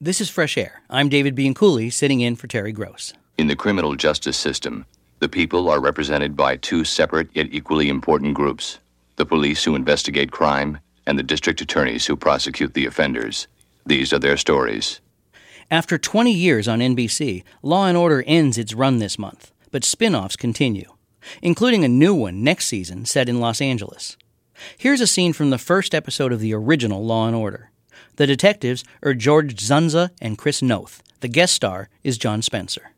This is Fresh Air. I'm David Bianculli, sitting in for Terry Gross. In the criminal justice system, the people are represented by two separate yet equally important groups: the police who investigate crime and the district attorneys who prosecute the offenders. These are their stories. After 20 years on NBC, Law & Order ends its run this month, but spin-offs continue, including a new one next season set in Los Angeles. Here's a scene from the first episode of the original Law & Order. The detectives are George Zunza and Chris Noth. The guest star is John Spencer.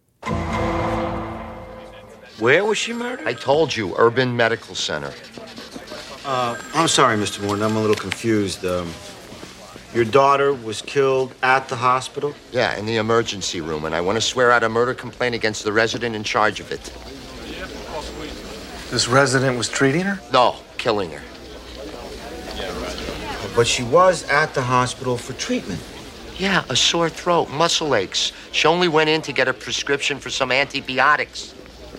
Where was she murdered? I told you, Urban Medical Center. I'm sorry, Mr. Morton. I'm a little confused. Your daughter was killed at the hospital? Yeah, in the emergency room, and I want to swear out a murder complaint against the resident in charge of it. This resident was treating her? No, killing her. But she was at the hospital for treatment. Yeah, a sore throat, muscle aches. She only went in to get a prescription for some antibiotics.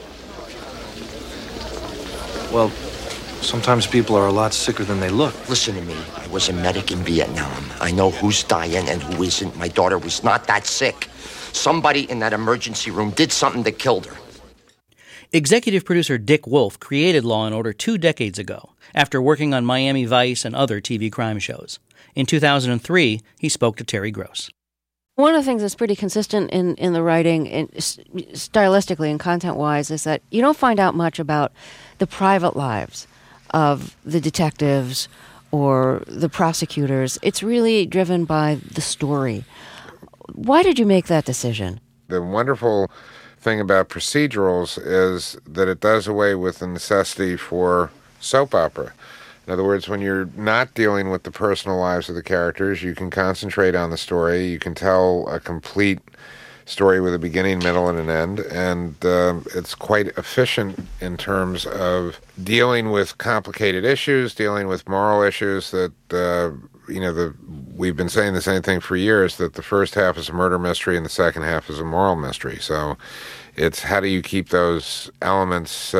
Well, sometimes people are a lot sicker than they look. Listen to me. I was a medic in Vietnam. I know who's dying and who isn't. My daughter was not that sick. Somebody in that emergency room did something that killed her. Executive producer Dick Wolf created Law & Order 2 decades ago, after working on Miami Vice and other TV crime shows. In 2003, he spoke to Terry Gross. One of the things that's pretty consistent in the writing, stylistically and content-wise, is that you don't find out much about the private lives of the detectives or the prosecutors. It's really driven by the story. Why did you make that decision? The wonderful thing about procedurals is that it does away with the necessity for soap opera. In other words, when you're not dealing with the personal lives of the characters, you can concentrate on the story. You can tell a complete story with a beginning, middle, and an end. And it's quite efficient in terms of dealing with complicated issues, dealing with moral issues that, we've been saying the same thing for years, that the first half is a murder mystery and the second half is a moral mystery. So it's how do you keep those elements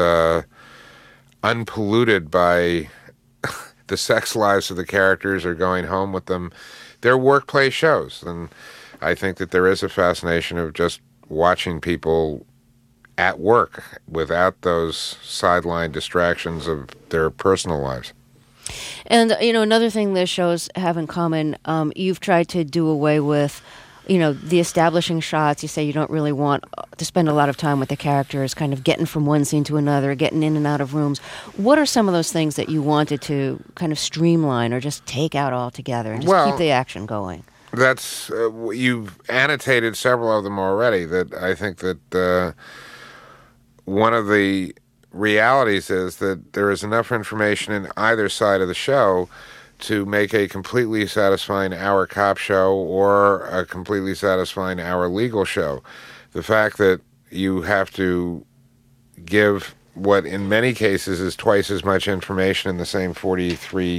unpolluted by the sex lives of the characters or going home with them. They're workplace shows, and I think that there is a fascination of just watching people at work without those sideline distractions of their personal lives. And, another thing the shows have in common, you've tried to do away with, the establishing shots. You say you don't really want to spend a lot of time with the characters, kind of getting from one scene to another, getting in and out of rooms. What are some of those things that you wanted to kind of streamline or just take out altogether and just keep the action going? That's you've annotated several of them already. That I think that one of the realities is that there is enough information in either side of the show to make a completely satisfying hour cop show or a completely satisfying hour legal show. The fact that you have to give what in many cases is twice as much information in the same 43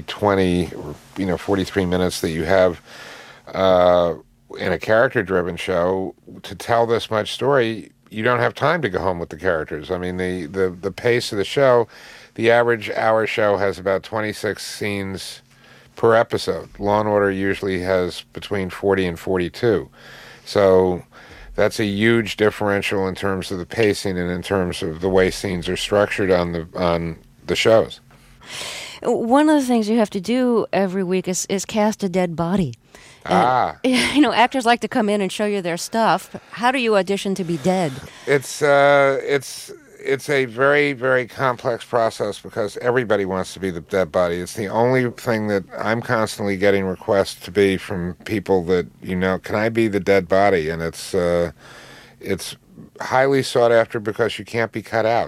minutes that you have in a character-driven show, to tell this much story, you don't have time to go home with the characters. I mean, the pace of the show, the average hour show has about 26 scenes per episode. Law & Order usually has between 40 and 42. So that's a huge differential in terms of the pacing and in terms of the way scenes are structured on the shows. One of the things you have to do every week is cast a dead body. And, actors like to come in and show you their stuff. How do you audition to be dead? It's a very, very complex process because everybody wants to be the dead body. It's the only thing that I'm constantly getting requests to be from people that, can I be the dead body? And it's highly sought after because you can't be cut out.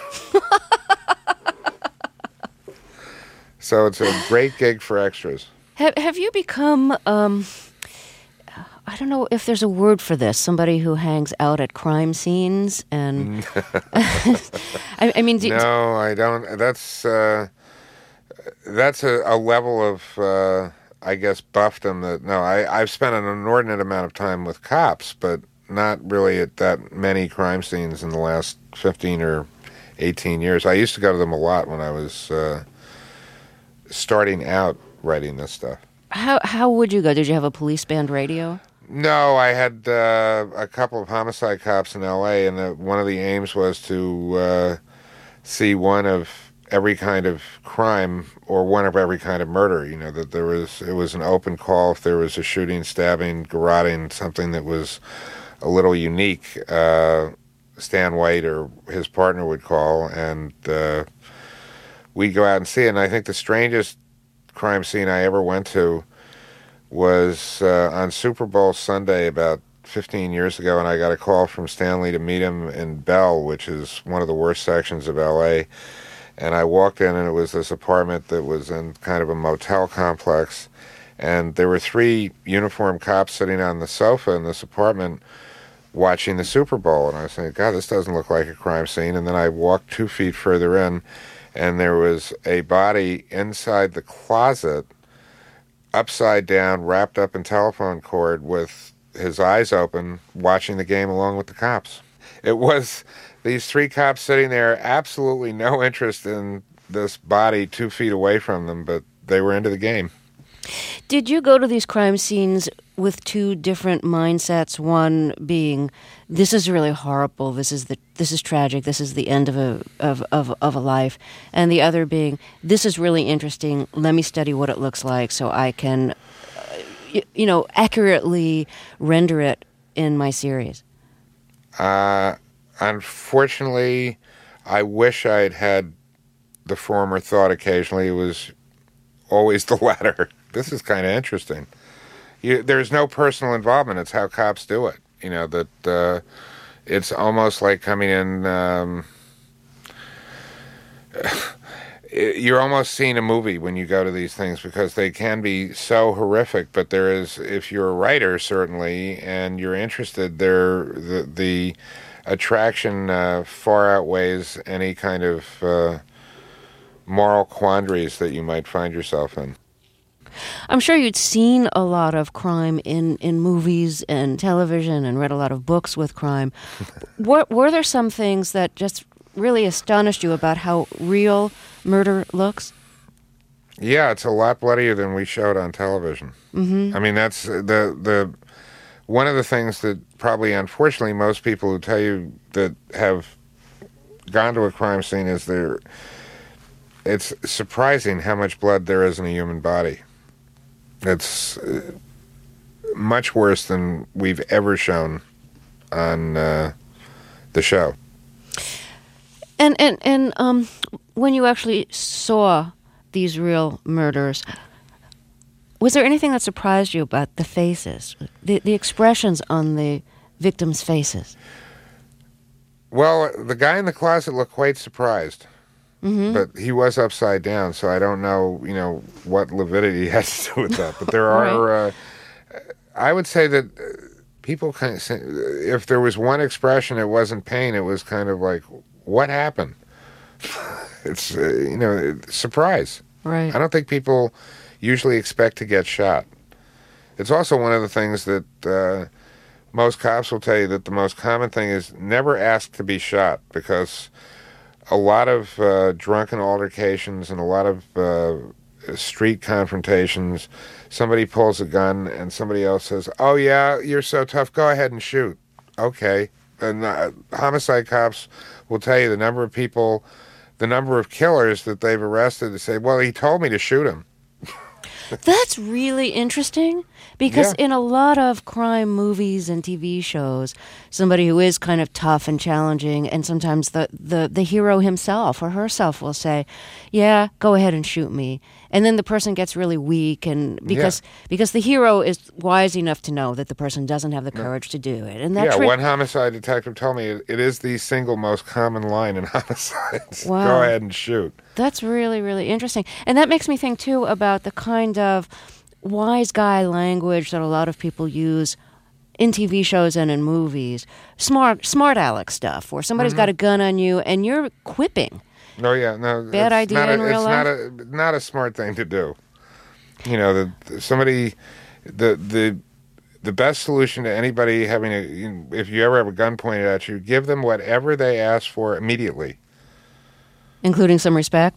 So it's a great gig for extras. Have you become, I don't know if there's a word for this, somebody who hangs out at crime scenes and... I mean... No, I don't. That's a level of, I guess, buffdom that... No, I've spent an inordinate amount of time with cops, but not really at that many crime scenes in the last 15 or 18 years. I used to go to them a lot when I was starting out writing this stuff. How would you go? Did you have a police band radio? No, I had a couple of homicide cops in L.A., and one of the aims was to see one of every kind of crime or one of every kind of murder. You know, that it was an open call if there was a shooting, stabbing, garroting, something that was a little unique. Stan White or his partner would call, and we'd go out and see it. And I think the strangest crime scene I ever went to was on Super Bowl Sunday about 15 years ago, and I got a call from Stanley to meet him in Bell, which is one of the worst sections of L.A., and I walked in, and it was this apartment that was in kind of a motel complex, and there were 3 uniformed cops sitting on the sofa in this apartment watching the Super Bowl, and I was saying, God, this doesn't look like a crime scene. And then I walked 2 feet further in, and there was a body inside the closet, upside down, wrapped up in telephone cord with his eyes open, watching the game along with the cops. It was these 3 cops sitting there, absolutely no interest in this body 2 feet away from them, but they were into the game. Did you go to these crime scenes with 2 different mindsets? One being, this is really horrible. This is tragic. This is the end of a life. And the other being, this is really interesting. Let me study what it looks like so I can, accurately render it in my series. Unfortunately, I wish I'd had the former thought occasionally. It was always the latter. This is kind of interesting. There's no personal involvement. It's how cops do it. You know, that it's almost like coming in... you're almost seeing a movie when you go to these things because they can be so horrific, but there is, if you're a writer, certainly, and you're interested, the attraction far outweighs any kind of moral quandaries that you might find yourself in. I'm sure you'd seen a lot of crime in movies and television and read a lot of books with crime. Were there some things that just really astonished you about how real murder looks? Yeah, it's a lot bloodier than we showed on television. Mm-hmm. I mean, that's the one of the things that probably, unfortunately, most people who tell you that have gone to a crime scene is it's surprising how much blood there is in a human body. It's much worse than we've ever shown on the show. And when you actually saw these real murders, was there anything that surprised you about the faces, the expressions on the victims' faces? Well, the guy in the closet looked quite surprised. Mm-hmm. But he was upside down, so I don't know, what lividity has to do with that. But there are, right. I would say that people kind of say, if there was one expression, it wasn't pain. It was kind of like, what happened? It's, surprise. Right. I don't think people usually expect to get shot. It's also one of the things that most cops will tell you that the most common thing is never ask to be shot, because a lot of drunken altercations and a lot of street confrontations, somebody pulls a gun and somebody else says, "Oh yeah, you're so tough, go ahead and shoot." Okay. And homicide cops will tell you the number of killers that they've arrested to say, "Well, he told me to shoot him." That's really interesting, because in a lot of crime movies and TV shows, somebody who is kind of tough and challenging, and sometimes the hero himself or herself will say, "Yeah, go ahead and shoot me." And then the person gets really weak, and because the hero is wise enough to know that the person doesn't have the courage to do it. And one homicide detective told me it is the single most common line in homicides. Wow. Go ahead and shoot. That's really, really interesting. And that makes me think, too, about the kind of wise guy language that a lot of people use in TV shows and in movies. Smart aleck stuff, where somebody's got a gun on you and you're quipping. Oh, yeah. No, bad idea in real life? It's not a smart thing to do. The best solution to anybody if you ever have a gun pointed at you, give them whatever they ask for immediately. Including some respect?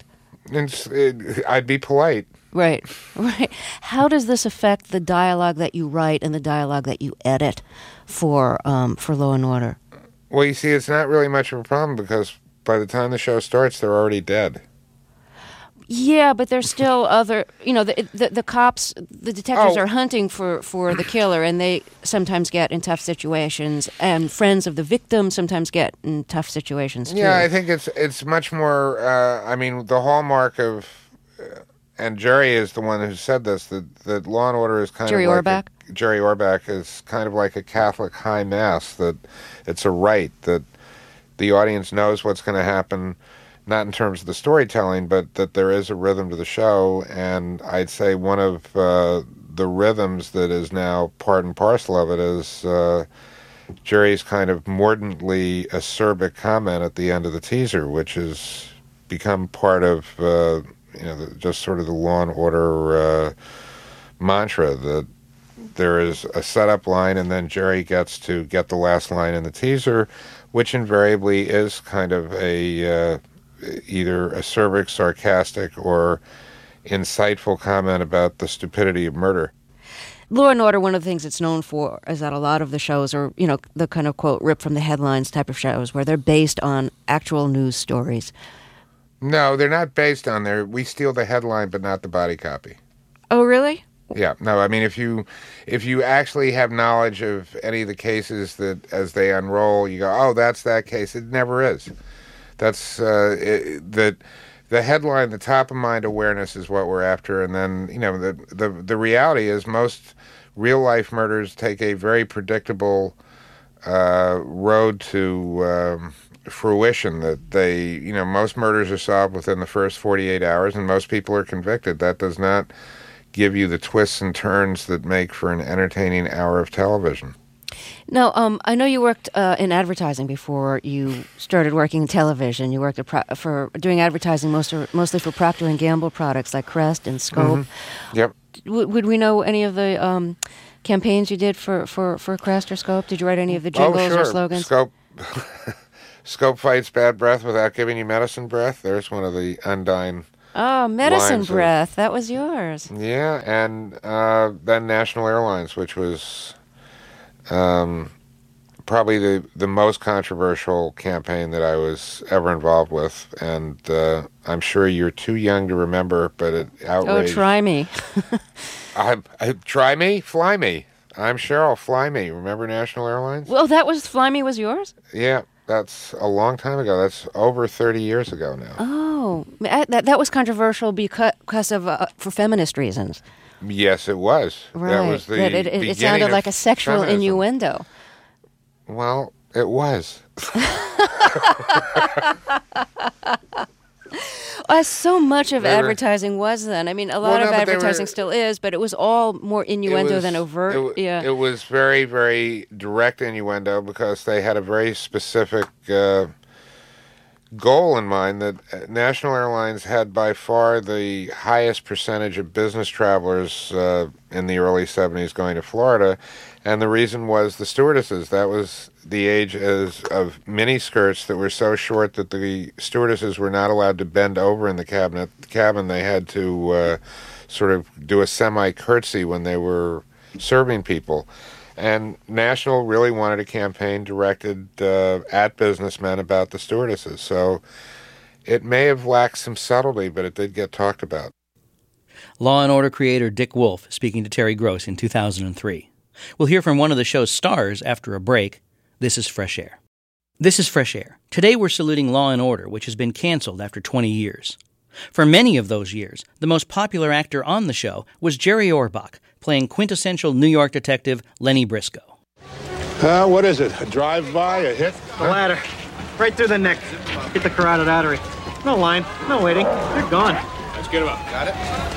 I'd be polite. Right. How does this affect the dialogue that you write and the dialogue that you edit for Law and Order? Well, you see, it's not really much of a problem because by the time the show starts, they're already dead. Yeah, but there's still other, the cops, the detectives are hunting for the killer, and they sometimes get in tough situations, and friends of the victim sometimes get in tough situations, too. Yeah, I think it's much more, the hallmark of, and Jerry is the one who said this, that Law and Order is kind Jerry of like... Orbach? Jerry Orbach is kind of like a Catholic high mass, that it's a rite, that the audience knows what's going to happen, not in terms of the storytelling, but that there is a rhythm to the show. And I'd say one of the rhythms that is now part and parcel of it is Jerry's kind of mordantly acerbic comment at the end of the teaser, which has become part of just sort of the Law and Order mantra, that there is a setup line and then Jerry gets to get the last line in the teaser, which invariably is kind of a either acerbic, sarcastic, or insightful comment about the stupidity of murder. Law and Order, one of the things it's known for is that a lot of the shows are, the kind of, quote, rip from the headlines type of shows where they're based on actual news stories. No, they're not based on there. We steal the headline, but not the body copy. Oh, really? Yeah. No, I mean, if you actually have knowledge of any of the cases that as they unroll, you go, oh, that's that case. It never is. That's the headline, the top of mind awareness is what we're after, and then the reality is most real life murders take a very predictable road to fruition. That they most murders are solved within the first 48 hours, and most people are convicted. That does not give you the twists and turns that make for an entertaining hour of television. Now, I know you worked in advertising before you started working in television. You worked for doing advertising mostly for Procter & Gamble products like Crest and Scope. Mm-hmm. Yep. Would we know any of the campaigns you did for Crest or Scope? Did you write any of the jingles or slogans? Scope fights bad breath without giving you medicine breath. There's one of the undying medicine breath. That was yours. Yeah, and then National Airlines, which was... probably the most controversial campaign that I was ever involved with, and I'm sure you're too young to remember, but it outraged... Oh, try me. Try me? Fly me. I'm Cheryl, fly me. Remember National Airlines? Well, Fly Me was yours? Yeah, that's a long time ago. That's over 30 years ago now. Oh, that was controversial because of for feminist reasons. Yes, it was. Right. That was the it sounded like a sexual feminism. innuendo. Well, it was. So much of advertising was then. I mean, a lot of advertising still is, but it was all more innuendo than overt. It was very, very direct innuendo because they had a very specific goal in mind, that National Airlines had by far the highest percentage of business travelers in the early 70s going to Florida, and the reason was the stewardesses. That was the age of mini skirts that were so short that the stewardesses were not allowed to bend over in the cabin. They had to sort of do a semi-curtsy when they were serving people. And National really wanted a campaign directed at businessmen about the stewardesses. So it may have lacked some subtlety, but it did get talked about. Law and Order creator Dick Wolf speaking to Terry Gross in 2003. We'll hear from one of the show's stars after a break. This is Fresh Air. This is Fresh Air. Today we're saluting Law and Order, which has been canceled after 20 years. For many of those years, the most popular actor on the show was Jerry Orbach, playing quintessential New York detective Lenny Briscoe. What is it? A drive-by? A hit? The ladder. Right through the neck. Hit the carotid artery. No line. No waiting. They're gone. Let's get him up. Got it?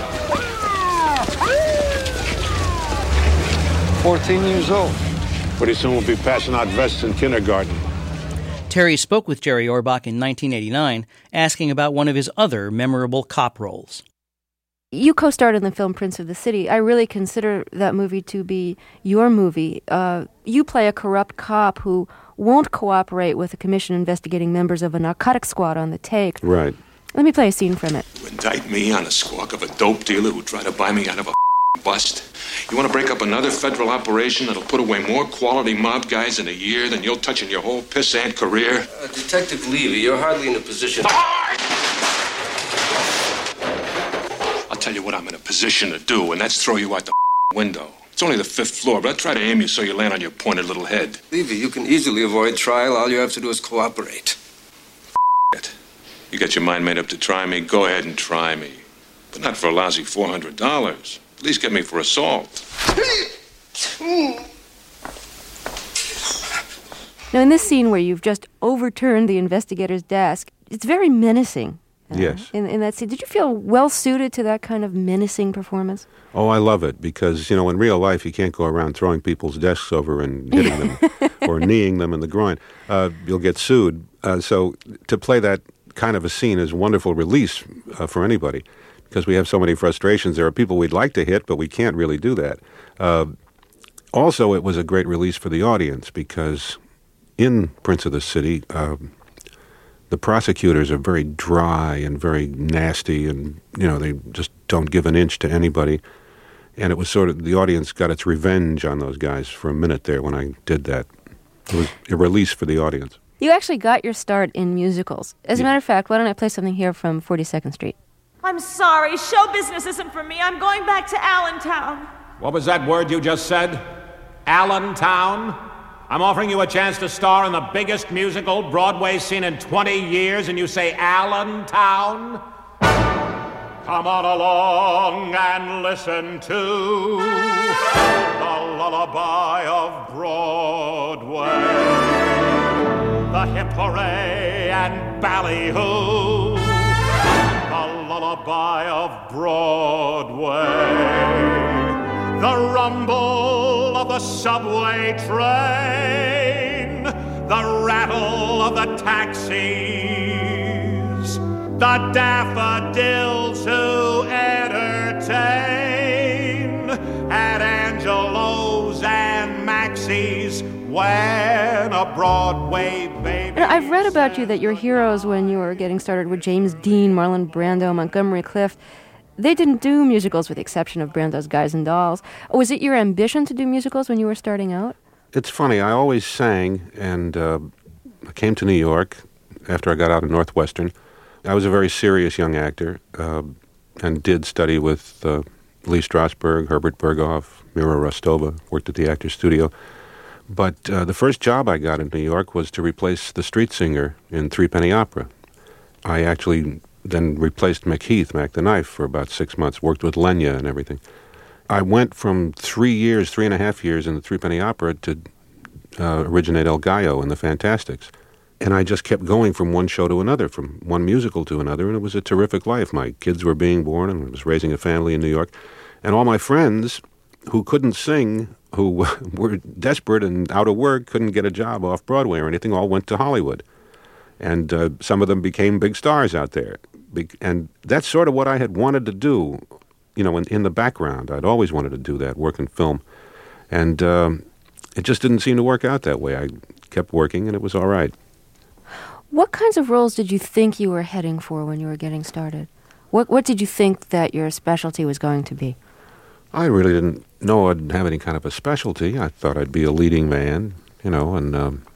14 years old. Pretty soon we'll be passing out vests in kindergarten. Terry spoke with Jerry Orbach in 1989, asking about one of his other memorable cop roles. You co-starred in the film Prince of the City. I really consider that movie to be your movie. You play a corrupt cop who won't cooperate with a commission investigating members of a narcotics squad on the take. Right. Let me play a scene from it. You indict me on a squawk of a dope dealer who tried to buy me out of a bust. You want to break up another federal operation that'll put away more quality mob guys in a year than you'll touch in your whole pissant career? Detective Levy, you're hardly in a position... I'll tell you what I'm in a position to do, and that's throw you out the window. It's only the 5th floor, but I'll try to aim you so you land on your pointed little head. Levy, you can easily avoid trial. All you have to do is cooperate. It. You got your mind made up to try me? Go ahead and try me. But not for a lousy $400. At least get me for assault. Now, in this scene where you've just overturned the investigator's desk, it's very menacing. Yes. In that scene. Did you feel well-suited to that kind of menacing performance? Oh, I love it because, in real life, you can't go around throwing people's desks over and hitting them or kneeing them in the groin. You'll get sued. So to play that kind of a scene is a wonderful release for anybody because we have so many frustrations. There are people we'd like to hit, but we can't really do that. Also, it was a great release for the audience because in Prince of the City, the prosecutors are very dry and very nasty and, they just don't give an inch to anybody. And it was sort of, the audience got its revenge on those guys for a minute there when I did that. It was a release for the audience. You actually got your start in musicals. As a matter of fact, why don't I play something here from 42nd Street? I'm sorry, show business isn't for me. I'm going back to Allentown. What was that word you just said? Allentown? I'm offering you a chance to star in the biggest musical Broadway's seen in 20 years, and you say Allentown? Come on along and listen to the lullaby of Broadway, the hip hooray and ballyhoo, the lullaby of Broadway, the rumble of the subway train, the rattle of the taxis, the daffodils who entertain at Angelo's and Maxie's when a Broadway baby... I've read about you that your heroes when you were getting started were James Dean, Marlon Brando, Montgomery Clift. They didn't do musicals with the exception of Brando's Guys and Dolls. Was it your ambition to do musicals when you were starting out? It's funny. I always sang, and I came to New York after I got out of Northwestern. I was a very serious young actor and did study with Lee Strasberg, Herbert Berghoff, Mira Rostova, worked at the Actors Studio. But the first job I got in New York was to replace the street singer in Threepenny Opera. I actually then replaced McHeath, Mac the Knife, for about 6 months, worked with Lenya and everything. I went from 3.5 years in the Threepenny Opera to originate El Gallo in the Fantastics. And I just kept going from one show to another, from one musical to another, and it was a terrific life. My kids were being born, and I was raising a family in New York. And all my friends who couldn't sing, who were desperate and out of work, couldn't get a job off Broadway or anything, all went to Hollywood. And some of them became big stars out there. And that's sort of what I had wanted to do, in the background. I'd always wanted to do that, work in film. And it just didn't seem to work out that way. I kept working, and it was all right. What kinds of roles did you think you were heading for when you were getting started? What did you think that your specialty was going to be? I really didn't know I'd have any kind of a specialty. I thought I'd be a leading man, and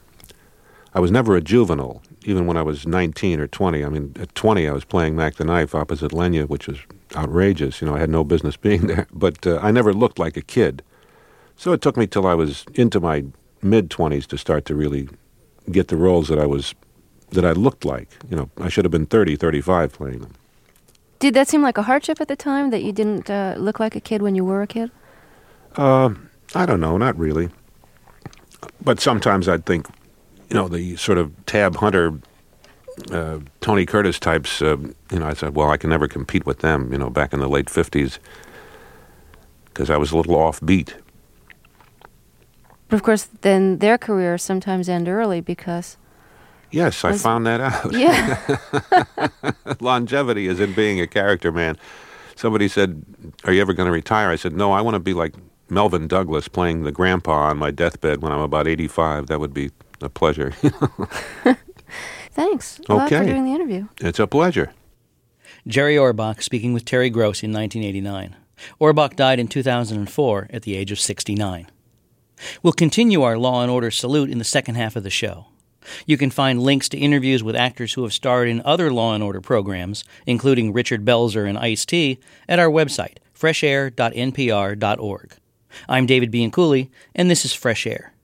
I was never a juvenile, even when I was 19 or 20. I mean, at 20, I was playing Mac the Knife opposite Lenya, which was outrageous. I had no business being there. But I never looked like a kid. So it took me till I was into my mid-20s to start to really get the roles that I looked like. I should have been 30, 35 playing them. Did that seem like a hardship at the time, that you didn't look like a kid when you were a kid? I don't know, not really. But sometimes I'd think, the sort of Tab Hunter, Tony Curtis types, I said, well, I can never compete with them, back in the late 50s, because I was a little offbeat. But of course, then their careers sometimes end early because... Yes, I found that out. Yeah. Longevity is in being a character man. Somebody said, are you ever going to retire? I said, no, I want to be like Melvin Douglas playing the grandpa on my deathbed when I'm about 85. That would be a pleasure. Thanks a lot for doing the interview. It's a pleasure. Jerry Orbach speaking with Terry Gross in 1989. Orbach died in 2004 at the age of 69. We'll continue our Law and Order salute in the second half of the show. You can find links to interviews with actors who have starred in other Law and Order programs, including Richard Belzer and Ice-T, at our website, freshair.npr.org. I'm David Bianculli, and this is Fresh Air.